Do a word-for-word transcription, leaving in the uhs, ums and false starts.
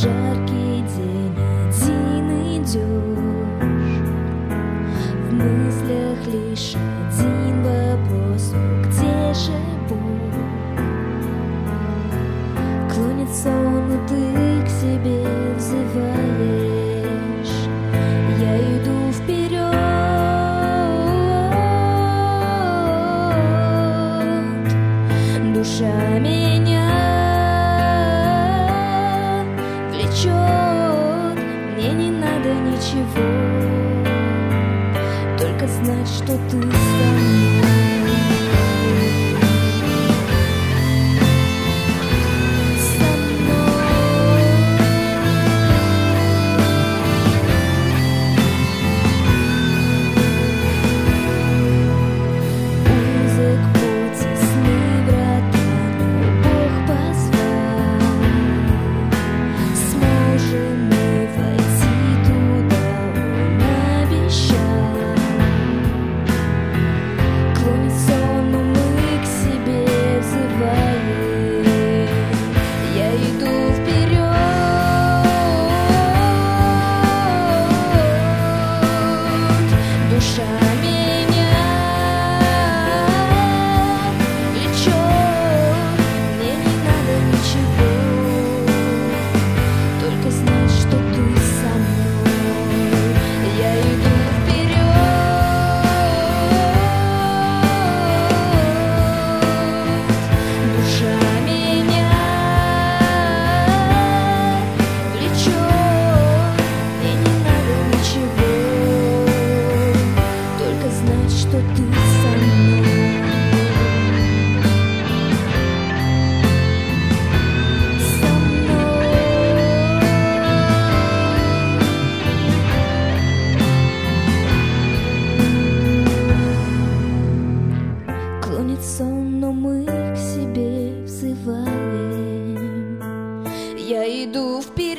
жаркий день один идешь, в мыслях лишь один вопрос: ну где же Бог? Клонит сон, и ты к себе взываешь. Я иду вперед, душа меня влечет, мне не надо ничего, только знать, что ты со мной. Но мы к себе взываем. Я иду вперед,